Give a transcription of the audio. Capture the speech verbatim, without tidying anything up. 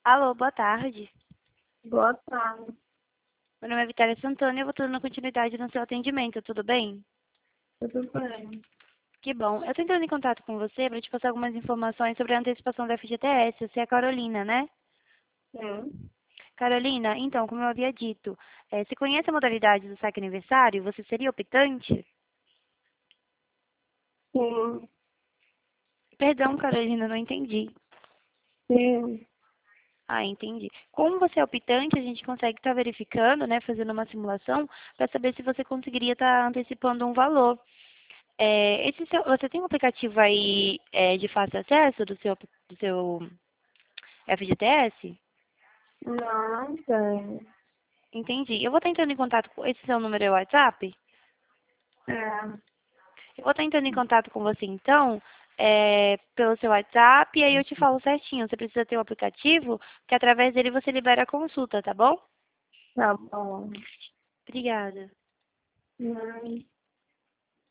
Alô, boa tarde. Boa tarde. Meu nome é Vitória Santana e eu vou dando continuidade no seu atendimento, tudo bem? Tudo bem? Que bom. Eu tô entrando em contato com você para te passar algumas informações sobre a antecipação da F G T S. Você é a Carolina, né? Sim. Carolina, então, como eu havia dito, eh, você conhece a modalidade do saque aniversário? Você seria optante? Sim. Perdão, Carolina, não entendi. Sim. Ah, entendi. Como você é optante, a gente consegue estar verificando, né, fazendo uma simulação, para saber se você conseguiria estar antecipando um valor. É, esse seu- você tem um aplicativo aí é, de fácil acesso do seu, do seu F G T S? Não, não tenho. Entendi. Eu vou estar entrando em contato com... Esse seu número é o WhatsApp? É. Eu vou estar entrando em contato com você, então, é, pelo seu WhatsApp, e aí eu te falo certinho. Você precisa ter o aplicativo, que através dele você libera a consulta, tá bom? Tá bom. Obrigada. Não.